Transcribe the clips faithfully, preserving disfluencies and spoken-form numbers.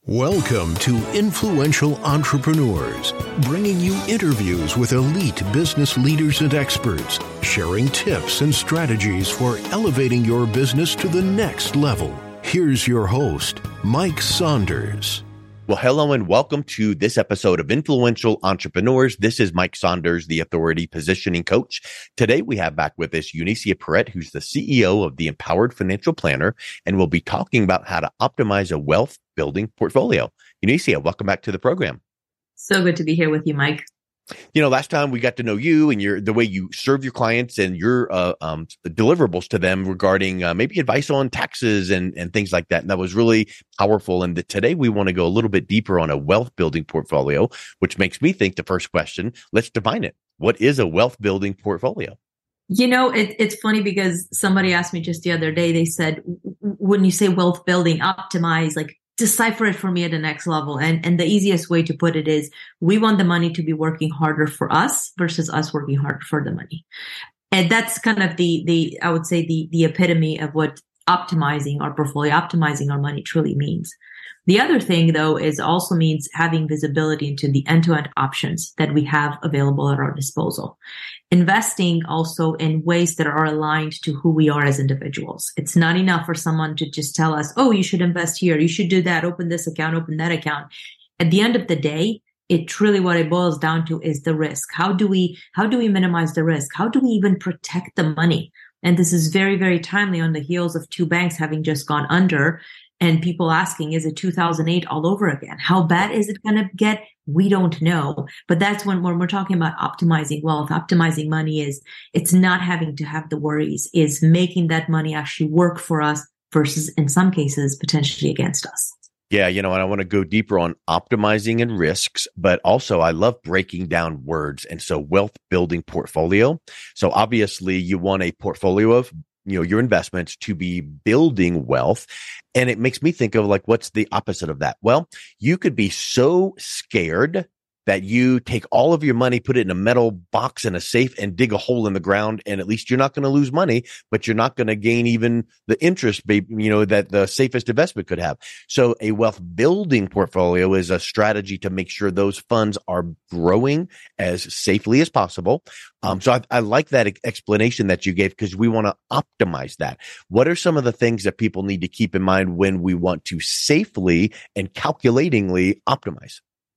Welcome to Influential Entrepreneurs, bringing you interviews with elite business leaders and experts, sharing tips and strategies for elevating your business to the next level. Here's your host, Mike Saunders. Well, hello and welcome to this episode of Influential Entrepreneurs. This is Mike Saunders, the Authority Positioning Coach. Today, we have back with us Eunicia Perret, who's the C E O of the Empowered Financial Planner, and we'll be talking about how to optimize a wealth building portfolio. Eunicia, welcome back to the program. So good to be here with you, Mike. You know, last time we got to know you and your the way you serve your clients and your uh, um, deliverables to them regarding uh, maybe advice on taxes and, and things like that. And that was really powerful. And the, today we want to go a little bit deeper on a wealth building portfolio, which makes me think the first question, let's define it. What is a wealth building portfolio? You know, it, it's funny because somebody asked me just the other day, they said, when you say wealth building, optimize, like, decipher it for me at the next level. And, and the easiest way to put it is we want the money to be working harder for us versus us working harder for the money. And that's kind of the, the, I would say the, the epitome of what optimizing our portfolio, optimizing our money truly means. The other thing, though, is also means having visibility into the end-to-end options that we have available at our disposal. Investing also in ways that are aligned to who we are as individuals. It's not enough for someone to just tell us, oh, you should invest here, you should do that, open this account, open that account. At the end of the day, it truly what it boils down to is the risk. How do we, how do we minimize the risk? How do we even protect the money? And this is very, very timely on the heels of two banks having just gone under. And people asking, is it two thousand eight all over again? How bad is it going to get? We don't know. But that's when, when we're talking about optimizing wealth, optimizing money is, it's not having to have the worries, is making that money actually work for us versus in some cases, potentially against us. Yeah, you know, and I want to go deeper on optimizing and risks, but also I love breaking down words. And so wealth building portfolio. So obviously you want a portfolio of, you know, your investments to be building wealth. And it makes me think of like, what's the opposite of that? Well, you could be so scared that you take all of your money, put it in a metal box in a safe and dig a hole in the ground. And at least you're not going to lose money, but you're not going to gain even the interest, you know, that the safest investment could have. So a wealth building portfolio is a strategy to make sure those funds are growing as safely as possible. Um, so I, I like that explanation that you gave because we want to optimize that. What are some of the things that people need to keep in mind when we want to safely and calculatingly optimize?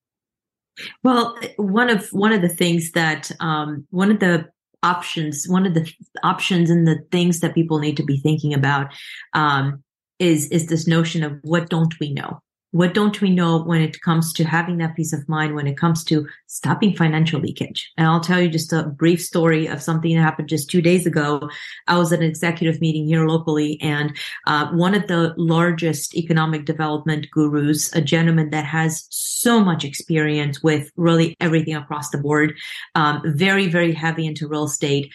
Well, one of one of the things that um, one of the options, one of the options and the things that people need to be thinking about um, is is this notion of what don't we know? What don't we know when it comes to having that peace of mind, when it comes to stopping financial leakage? And I'll tell you just a brief story of something that happened just two days ago. I was at an executive meeting here locally, and uh, one of the largest economic development gurus, a gentleman that has so much experience with really everything across the board, um, very, very heavy into real estate.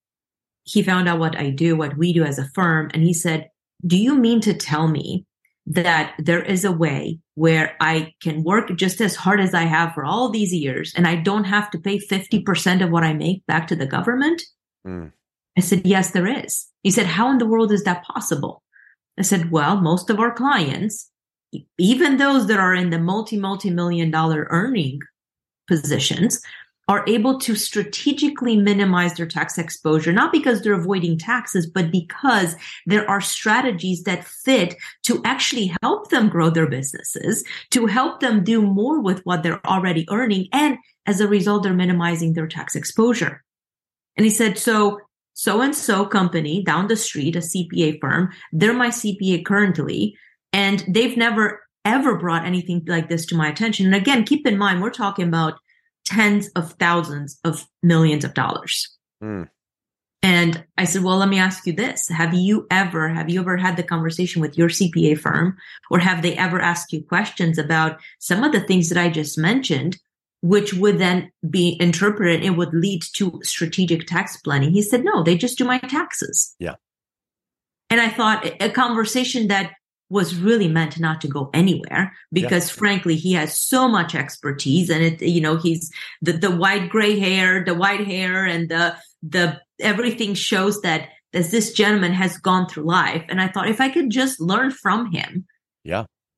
He found out what I do, what we do as a firm, and he said, do you mean to tell me that there is a way where I can work just as hard as I have for all these years and I don't have to pay fifty percent of what I make back to the government? Mm. I said, yes, there is. He said, how in the world is that possible? I said, well, most of our clients, even those that are in the multi, multi-million dollar earning positions, are able to strategically minimize their tax exposure, not because they're avoiding taxes, but because there are strategies that fit to actually help them grow their businesses, to help them do more with what they're already earning. And as a result, they're minimizing their tax exposure. And he said, so so-and-so company down the street, a C P A firm, they're my C P A currently, and they've never, ever brought anything like this to my attention. And again, keep in mind, we're talking about tens of thousands of millions of dollars. Mm. And I said, well, let me ask you this. Have you ever, have you ever had the conversation with your C P A firm, or have they ever asked you questions about some of the things that I just mentioned, which would then be interpreted, it would lead to strategic tax planning? He said, no, they just do my taxes. Yeah. And I thought a conversation that was really meant not to go anywhere because yeah. frankly, he has so much expertise, and it, you know, he's the, the white gray hair, the white hair, and the, the, everything shows that, that this gentleman has gone through life. And I thought if I could just learn from him, yeah,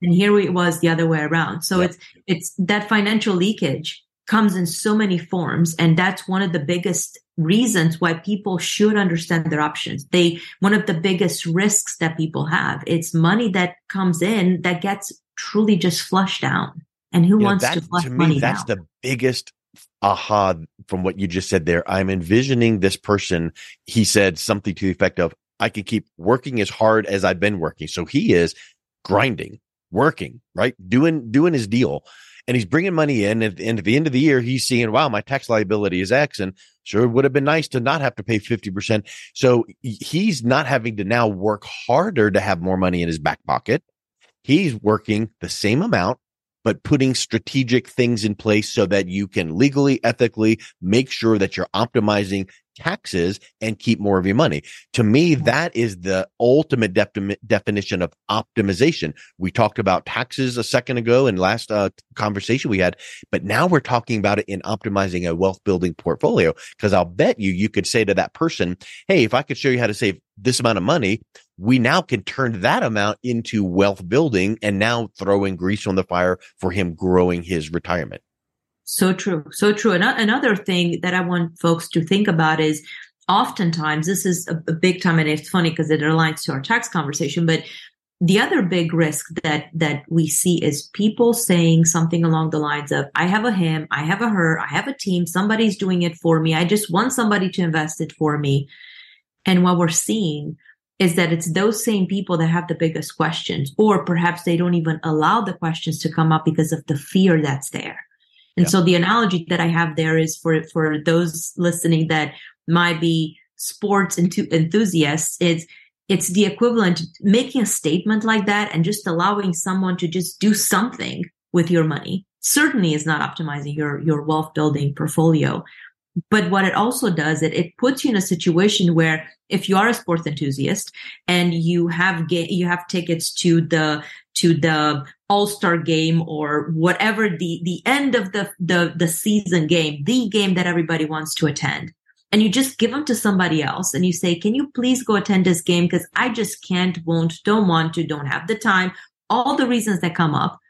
And here it was the other way around. So Yep. it's, it's that financial leakage comes in so many forms. And that's one of the biggest reasons why people should understand their options. They, one of the biggest risks that people have, it's money that comes in that gets truly just flushed down. And who You know, wants that, to flush to money me, that's down? the biggest aha from what you just said there. I'm envisioning this person. He said something to the effect of, I can keep working as hard as I've been working. So he is grinding, working, right? Doing, doing his deal. And he's bringing money in. And, and at the end of the year, he's seeing, wow, my tax liability is X. And sure, it would have been nice to not have to pay fifty percent. So he's not having to now work harder to have more money in his back pocket. He's working the same amount, but putting strategic things in place so that you can legally, ethically make sure that you're optimizing taxes and keep more of your money. To me, that is the ultimate de- definition of optimization. We talked about taxes a second ago in last uh, conversation we had, but now we're talking about it in optimizing a wealth building portfolio. Because I'll bet you, you could say to that person, hey, if I could show you how to save this amount of money, we now can turn that amount into wealth building and now throwing grease on the fire for him growing his retirement. So true. So true. And another thing that I want folks to think about is oftentimes this is a, a big time, and it's funny because it aligns to our tax conversation, but the other big risk that, that we see is people saying something along the lines of, I have a him, I have a her, I have a team, somebody's doing it for me. I just want somebody to invest it for me. And what we're seeing is that it's those same people that have the biggest questions, or perhaps they don't even allow the questions to come up because of the fear that's there. And yeah. So the analogy that I have there is for, for those listening that might be sports enthusiasts, it's, it's the equivalent to making a statement like that and just allowing someone to just do something with your money. Certainly is not optimizing your, your wealth building portfolio. But what it also does, it, it puts you in a situation where if you are a sports enthusiast and you have ga- you have tickets to the to the All-Star game or whatever the, the end of the, the, the season game, the game that everybody wants to attend, and you just give them to somebody else and you say, can you please go attend this game? Because I just can't, won't, don't want to, don't have the time, all the reasons that come up,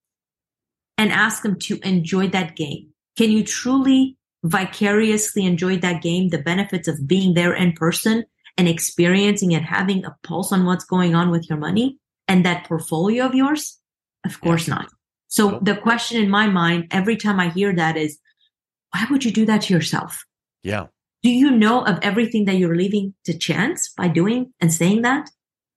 and ask them to enjoy that game. Can you truly vicariously enjoy that game, the benefits of being there in person and experiencing and having a pulse on what's going on with your money and that portfolio of yours? Of course yeah. not. So nope. The question in my mind, every time I hear that is, why would you do that to yourself? Yeah. Do you know of everything that you're leaving to chance by doing and saying that?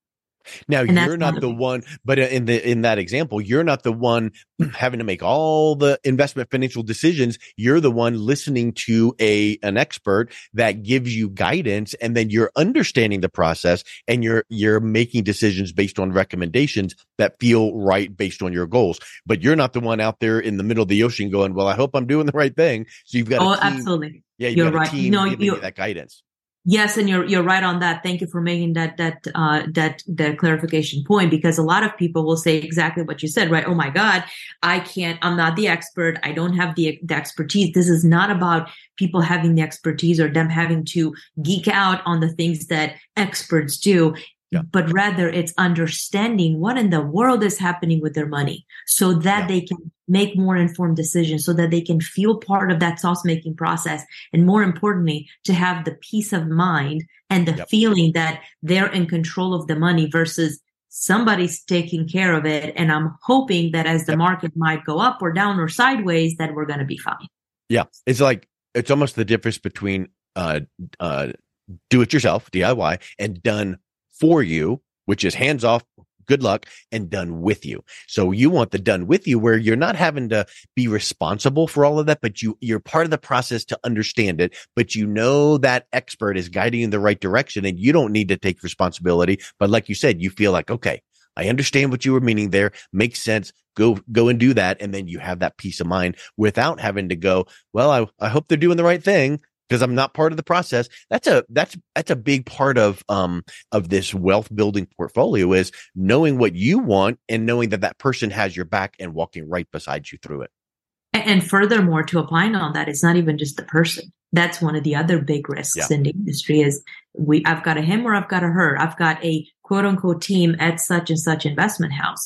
Now, and you're not the one, but in the in that example, you're not the one having to make all the investment financial decisions. You're the one listening to a an expert that gives you guidance, and then you're understanding the process, and you're you're making decisions based on recommendations that feel right based on your goals. But you're not the one out there in the middle of the ocean going, "Well, I hope I'm doing the right thing." So you've got oh, a team, absolutely, yeah, you've you're got right. a team no, giving you that guidance. Yes, and you're you're right on that. Thank you for making that that uh that that clarification point, because a lot of people will say exactly what you said, right? Oh my God, I can't, I'm not the expert. I don't have the, the expertise. This is not about people having the expertise or them having to geek out on the things that experts do. Yeah. But rather it's understanding what in the world is happening with their money so that yeah. they can make more informed decisions, so that they can feel part of that sauce making process. And more importantly, to have the peace of mind and the yep. feeling that they're in control of the money versus somebody's taking care of it. And I'm hoping that as the yep. market might go up or down or sideways, that we're going to be fine. Yeah. It's like, it's almost the difference between, uh, uh, do it yourself, D I Y, and done for you, which is hands off, good luck, and done with you. So you want the done with you where you're not having to be responsible for all of that, but you, you're part of the process to understand it, but you know that expert is guiding you in the right direction and you don't need to take responsibility. But like you said, you feel like, okay, I understand what you were meaning there. Makes sense. Go, go and do that. And then you have that peace of mind without having to go, well, I, I hope they're doing the right thing, because I'm not part of the process. That's a, that's, that's a big part of, um, of this wealth building portfolio is knowing what you want and knowing that that person has your back and walking right beside you through it. And furthermore, to applying on that, it's not even just the person. That's one of the other big risks yeah. in the industry is we, I've got a him or I've got a her. I've got a quote unquote team at such and such investment house.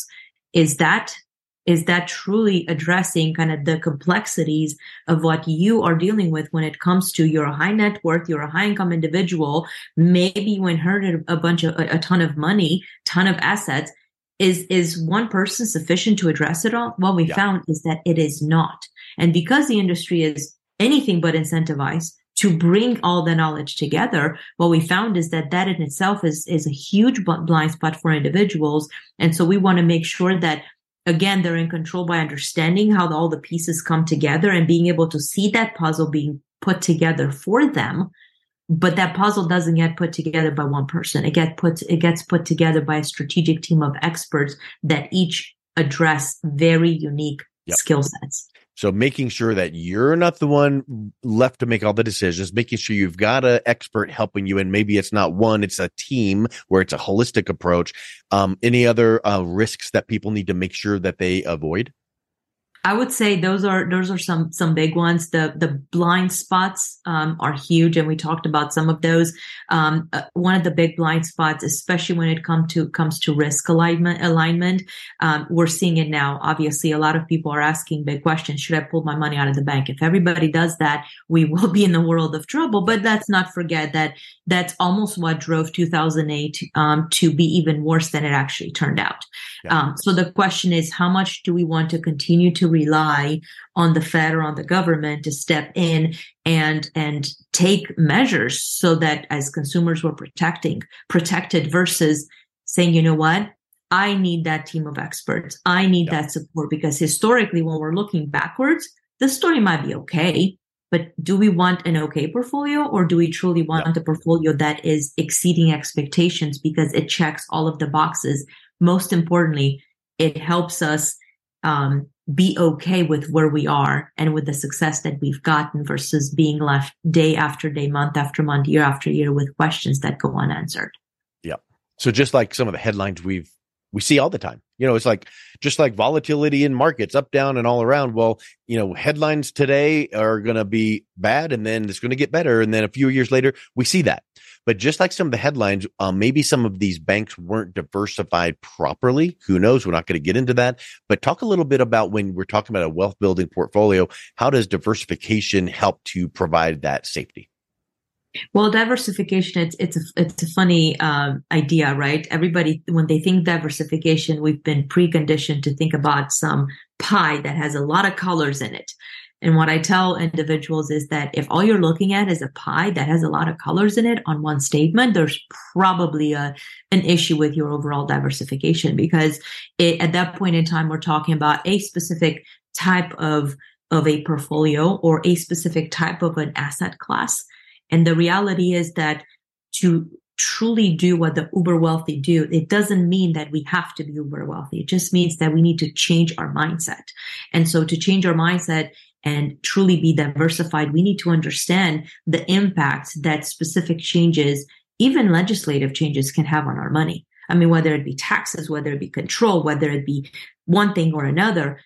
is that is that truly addressing kind of the complexities of what you are dealing with when it comes to you're a high net worth, you're a high income individual, maybe you inherited a bunch of, a, a ton of money, ton of assets. Is, is one person sufficient to address it all? What we yeah. found is that it is not. And because the industry is anything but incentivized to bring all the knowledge together, what we found is that that in itself is, is a huge blind spot for individuals. And so we want to make sure that, again, they're in control by understanding how all the pieces come together and being able to see that puzzle being put together for them. But that puzzle doesn't get put together by one person. It gets put, it gets put together by a strategic team of experts that each address very unique yep. skill sets. So making sure that you're not the one left to make all the decisions, making sure you've got an expert helping you, and maybe it's not one, it's a team where it's a holistic approach. Um, any other uh, risks that people need to make sure that they avoid? I would say those are those are some some big ones. The the blind spots um, are huge, and we talked about some of those. Um, uh, one of the big blind spots, especially when it comes to comes to risk alignment, alignment, um, we're seeing it now. Obviously, a lot of people are asking big questions: should I pull my money out of the bank? If everybody does that, we will be in the world of trouble. But let's not forget that that's almost what drove two thousand eight um, to be even worse than it actually turned out. Yeah. Um, so the question is, how much do we want to continue to rely on the Fed or on the government to step in and and take measures so that as consumers we're protecting protected versus saying, you know what, I need that team of experts. I need yeah. that support, because historically, when we're looking backwards, the story might be okay, but do we want an okay portfolio, or do we truly want yeah. a portfolio that is exceeding expectations because it checks all of the boxes? Most importantly, it helps us um, be okay with where we are and with the success that we've gotten versus being left day after day, month after month, year after year with questions that go unanswered. Yeah. So just like some of the headlines we've we see all the time, you know, it's like just like volatility in markets up, down, and all around. Well, you know, headlines today are going to be bad, and then it's going to get better. And then a few years later, we see that. But just like some of the headlines, um, maybe some of these banks weren't diversified properly. Who knows? We're not going to get into that. But talk a little bit about, when we're talking about a wealth building portfolio, how does diversification help to provide that safety? Well, diversification, it's it's a, it's a funny um, idea, right? Everybody, when they think diversification, we've been preconditioned to think about some pie that has a lot of colors in it. And what I tell individuals is that if all you're looking at is a pie that has a lot of colors in it on one statement, there's probably a an issue with your overall diversification, because it, at that point in time, we're talking about a specific type of of a portfolio or a specific type of an asset class. And the reality is that to truly do what the uber wealthy do, it doesn't mean that we have to be uber wealthy. It just means that we need to change our mindset. And so to change our mindset and truly be diversified, we need to understand the impact that specific changes, even legislative changes, can have on our money. I mean, whether it be taxes, whether it be control, whether it be one thing or another.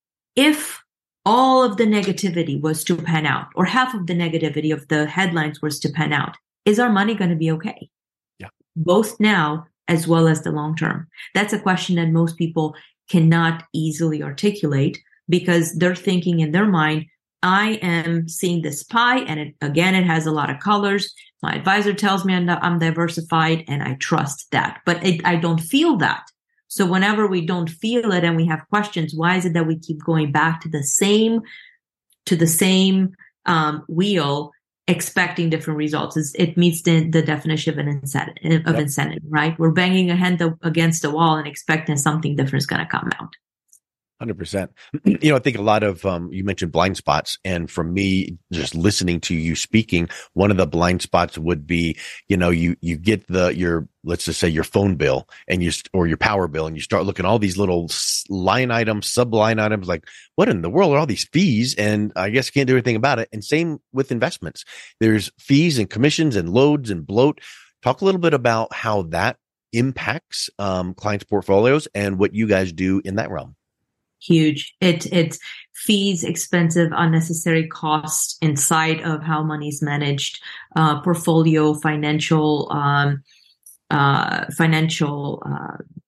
If all of the negativity was to pan out, or half of the negativity of the headlines was to pan out, is our money going to be okay? Yeah. Both now as well as the long term. That's a question that most people cannot easily articulate, because they're thinking in their mind, I am seeing this pie, and it, again, it has a lot of colors. My advisor tells me I'm, I'm diversified, and I trust that, but it, I don't feel that. So whenever we don't feel it and we have questions, why is it that we keep going back to the same, to the same um, wheel, expecting different results? It's, it meets the, the definition of an incentive, of yep. incentive, right? We're banging a hand against the wall and expecting something different is going to come out. one hundred percent. You know, I think a lot of, um, you mentioned blind spots. And for me, just listening to you speaking, one of the blind spots would be, you know, you, you get the, your, let's just say your phone bill and you, or your power bill, and you start looking at all these little line items, sub line items, like what in the world are all these fees? And I guess can't do anything about it. And same with investments. There's fees and commissions and loads and bloat. Talk a little bit about how that impacts, um, clients' portfolios and what you guys do in that realm. Huge. It, it's fees, expensive, unnecessary costs inside of how money's managed, uh, portfolio, financial, um, uh, financial, uh,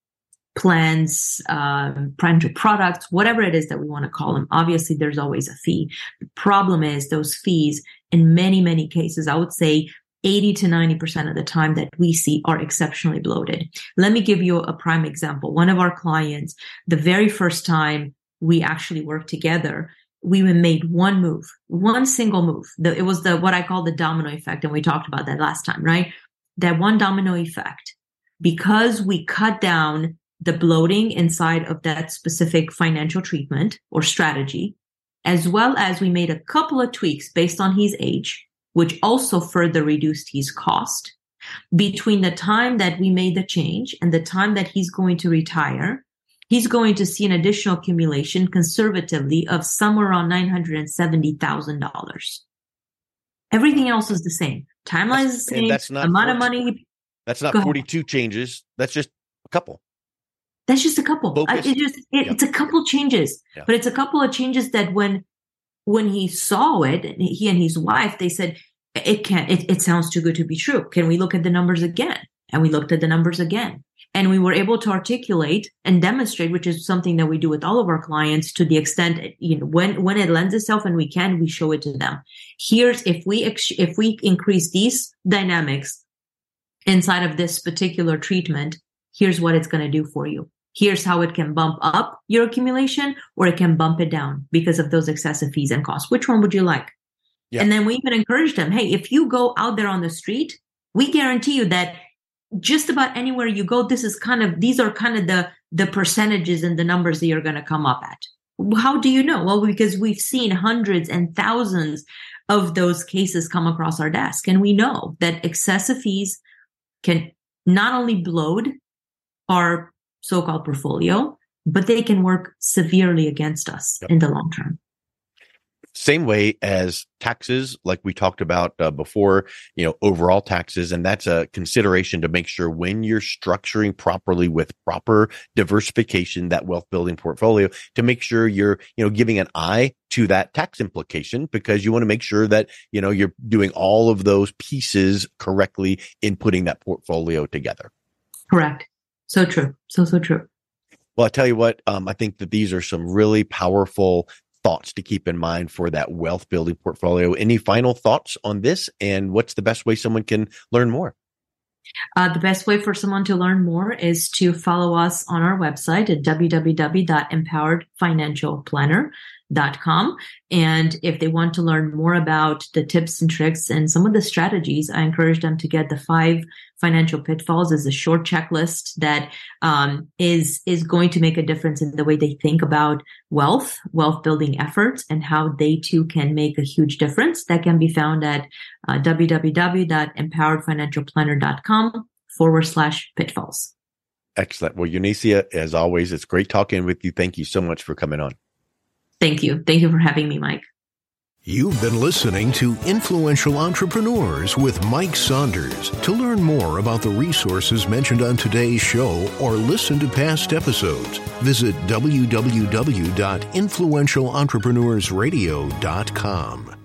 plans, um, financial products, whatever it is that we want to call them. Obviously, there's always a fee. The problem is those fees, in many, many cases, I would say eighty to ninety percent of the time that we see are exceptionally bloated. Let me give you a prime example. One of our clients, the very first time we actually worked together, we made one move, one single move. The, it was the what I call the domino effect, and we talked about that last time, right? That one domino effect, because we cut down the bloating inside of that specific financial treatment or strategy, as well as we made a couple of tweaks based on his age, which also further reduced his cost. Between the time that we made the change and the time that he's going to retire, he's going to see an additional accumulation conservatively of somewhere around nine hundred seventy thousand dollars. Everything else is the same. Timeline is the same. That's not amount forty, of money. That's not forty-two changes. That's just a couple. That's just a couple. I, it just, it, yeah. It's a couple changes, yeah. But it's a couple of changes that when, when he saw it, he and his wife, they said, it can't, it, it sounds too good to be true. Can we look at the numbers again? And we looked at the numbers again, and we were able to articulate and demonstrate, which is something that we do with all of our clients to the extent, you know, when, when it lends itself and we can, we show it to them. Here's, if we, ex- if we increase these dynamics inside of this particular treatment, here's what it's going to do for you. Here's how it can bump up your accumulation, or it can bump it down because of those excessive fees and costs. Which one would you like? Yeah. And then we even encourage them, hey, if you go out there on the street, we guarantee you that just about anywhere you go, this is kind of, these are kind of the, the percentages and the numbers that you're going to come up at. How do you know? Well, because we've seen hundreds and thousands of those cases come across our desk. And we know that excessive fees can not only bloat our so-called portfolio, but they can work severely against us yep. in the long term. Same way as taxes, like we talked about uh, before, you know, overall taxes. And that's a consideration to make sure when you're structuring properly with proper diversification, that wealth building portfolio, to make sure you're, you know, giving an eye to that tax implication, because you want to make sure that, you know, you're doing all of those pieces correctly in putting that portfolio together. Correct. So true. So, so true. Well, I tell you what, um, I think that these are some really powerful thoughts to keep in mind for that wealth building portfolio. Any final thoughts on this, and what's the best way someone can learn more? Uh, the best way for someone to learn more is to follow us on our website at w w w dot empowered financial planner dot com. And if they want to learn more about the tips and tricks and some of the strategies, I encourage them to get the five financial pitfalls as a short checklist that um, is is going to make a difference in the way they think about wealth, wealth building efforts, and how they too can make a huge difference. That can be found at uh, w w w dot empowered financial planner dot com forward slash pitfalls. Excellent. Well, Eunicia, as always, it's great talking with you. Thank you so much for coming on. Thank you. Thank you for having me, Mike. You've been listening to Influential Entrepreneurs with Mike Saunders. To learn more about the resources mentioned on today's show or listen to past episodes, visit w w w dot influential entrepreneurs radio dot com.